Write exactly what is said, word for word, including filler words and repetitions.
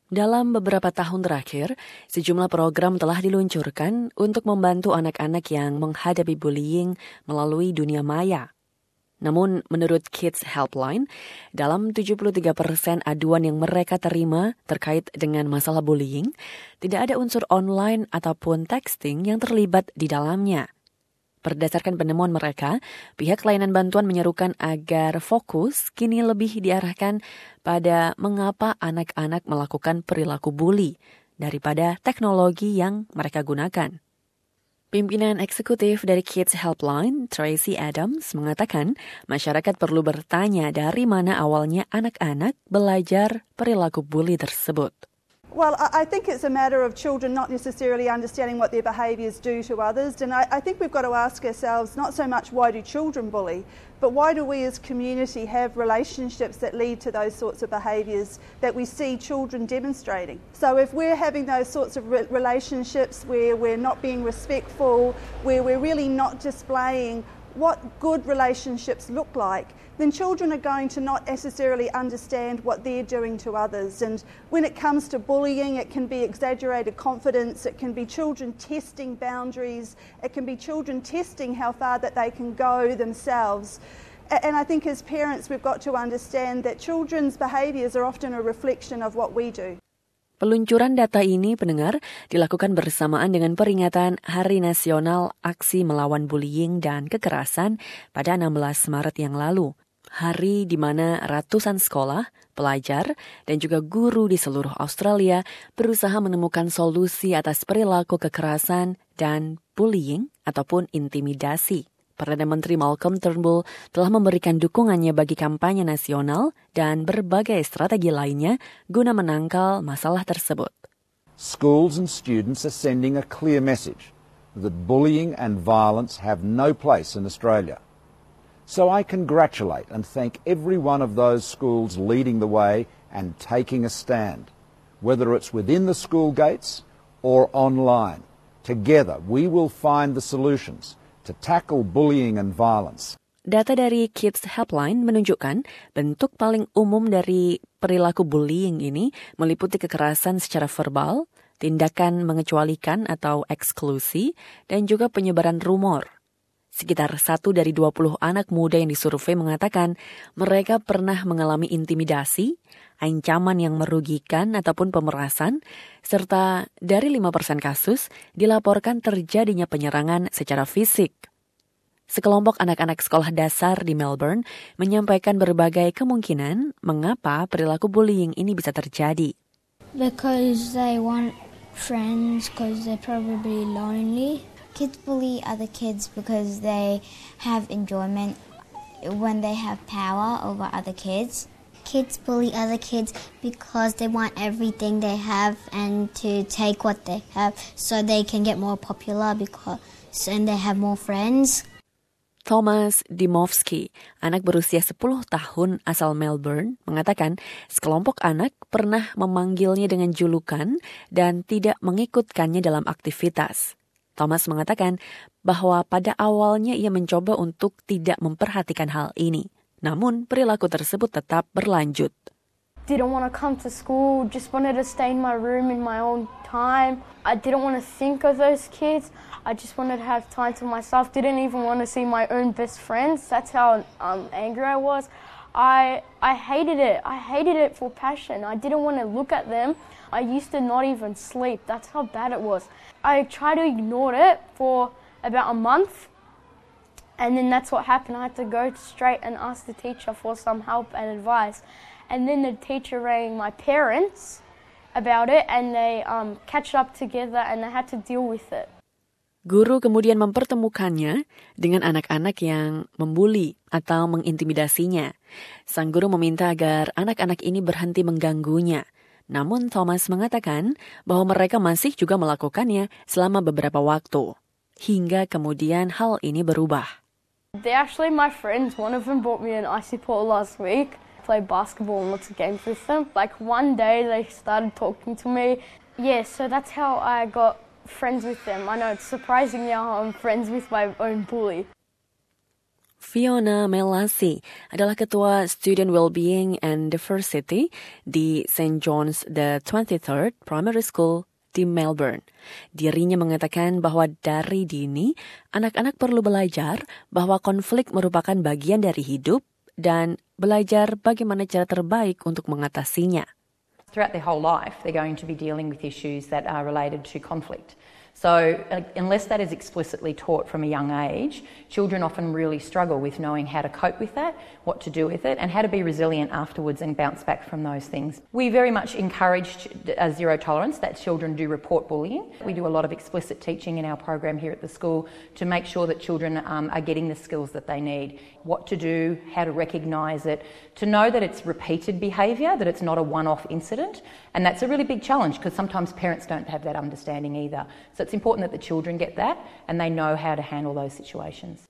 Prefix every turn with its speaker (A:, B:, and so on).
A: Dalam beberapa tahun terakhir, sejumlah program telah diluncurkan untuk membantu anak-anak yang menghadapi bullying melalui dunia maya. Namun, menurut Kids Helpline, dalam tujuh puluh tiga persen aduan yang mereka terima terkait dengan masalah bullying, tidak ada unsur online ataupun texting yang terlibat di dalamnya. Berdasarkan penemuan mereka, pihak layanan bantuan menyerukan agar fokus kini lebih diarahkan pada mengapa anak-anak melakukan perilaku bully daripada teknologi yang mereka gunakan. Pimpinan eksekutif dari Kids Helpline, Tracy Adams, mengatakan masyarakat perlu bertanya dari mana awalnya anak-anak belajar perilaku bully tersebut.
B: Well, I think it's a matter of children not necessarily understanding what their behaviours do to others, and I, I think we've got to ask ourselves not so much why do children bully, but why do we as community have relationships that lead to those sorts of behaviours that we see children demonstrating. So if we're having those sorts of re- relationships where we're not being respectful, where we're really not displaying what good relationships look like, then children are going to not necessarily understand what they're doing to others. And when it comes to bullying, it can be exaggerated confidence, it can be children testing boundaries, it can be children testing how far that they can go themselves. And I think as parents, we've got to understand that children's behaviours are often a reflection of what we do.
A: Peluncuran data ini, pendengar, dilakukan bersamaan dengan peringatan Hari Nasional Aksi Melawan Bullying dan Kekerasan pada enam belas Maret yang lalu. Hari di mana ratusan sekolah, pelajar, dan juga guru di seluruh Australia berusaha menemukan solusi atas perilaku kekerasan dan bullying ataupun intimidasi. Perdana Menteri Malcolm Turnbull telah memberikan dukungannya bagi kampanye nasional dan berbagai strategi lainnya guna menangkal masalah tersebut.
C: Schools and students are sending a clear message that bullying and violence have no place in Australia. So I congratulate and thank every one of those schools leading the way and taking a stand, whether it's within the school gates or online. Together we will find the solutions to tackle bullying and violence.
A: Data dari Kids Helpline menunjukkan bentuk paling umum dari perilaku bullying ini meliputi kekerasan secara verbal, tindakan mengecualikan atau eksklusi, dan juga penyebaran rumor. Sekitar satu dari dua puluh anak muda yang disurvei mengatakan mereka pernah mengalami intimidasi, ancaman yang merugikan ataupun pemerasan, serta dari lima persen kasus dilaporkan terjadinya penyerangan secara fisik. Sekelompok anak-anak sekolah dasar di Melbourne menyampaikan berbagai kemungkinan mengapa perilaku bullying ini bisa terjadi.
D: Because they want friends, because they're probably lonely. Kids bully other kids because they have enjoyment when they have power over other kids. Kids bully other kids because they want everything they have and to take what they have so they can get more popular because and they have more friends.
A: Thomas Dimovsky, anak berusia sepuluh tahun asal Melbourne, mengatakan sekelompok anak pernah memanggilnya dengan julukan dan tidak mengikutkannya dalam aktivitas. Thomas mengatakan bahwa pada awalnya ia mencoba untuk tidak memperhatikan hal ini. Namun perilaku tersebut tetap berlanjut.
E: Didn't want to come to school, just wanted to stay in my room in my own time. I didn't want to think of those kids. I just wanted to have time to myself. Didn't even want to see my own best friends. That's how um, angry I was. I I hated it. I hated it for passion. I didn't want to look at them. I used to not even sleep. That's how bad it was. I tried to ignore it for about a month. And then that's what happened. I had to go straight and ask the teacher for some help and advice. And then the teacher rang my parents about it and they um, catched up together and they had to deal with it.
A: Guru kemudian mempertemukannya dengan anak-anak yang membuli atau mengintimidasinya. Sang guru meminta agar anak-anak ini berhenti mengganggunya. Namun Thomas mengatakan bahwa mereka masih juga melakukannya selama beberapa waktu. Hingga kemudian hal ini berubah.
E: They're actually my friends. One of them bought me an icy ball last week. Play basketball and lots of games with them. Like one day they started talking to me. Yeah, so that's how I got friends with them. I know it's surprising now I'm friends with my own bully.
A: Fiona Melasi adalah Ketua Student Wellbeing and Diversity di Saint John's the twenty-third Primary School di Melbourne. Dirinya mengatakan bahwa dari dini, anak-anak perlu belajar bahwa konflik merupakan bagian dari hidup dan belajar bagaimana cara terbaik untuk mengatasinya.
F: Throughout their whole life, they're going to be dealing with issues that are related to conflict. So uh, unless that is explicitly taught from a young age, children often really struggle with knowing how to cope with that, what to do with it, and how to be resilient afterwards and bounce back from those things. We very much encourage uh, zero tolerance, that children do report bullying. We do a lot of explicit teaching in our program here at the school to make sure that children um, are getting the skills that they need, what to do, how to recognise it, to know that it's repeated behaviour, that it's not a one-off incident, and that's a really big challenge because sometimes parents don't have that understanding either. So it's important that the children get that and they know how to handle those situations.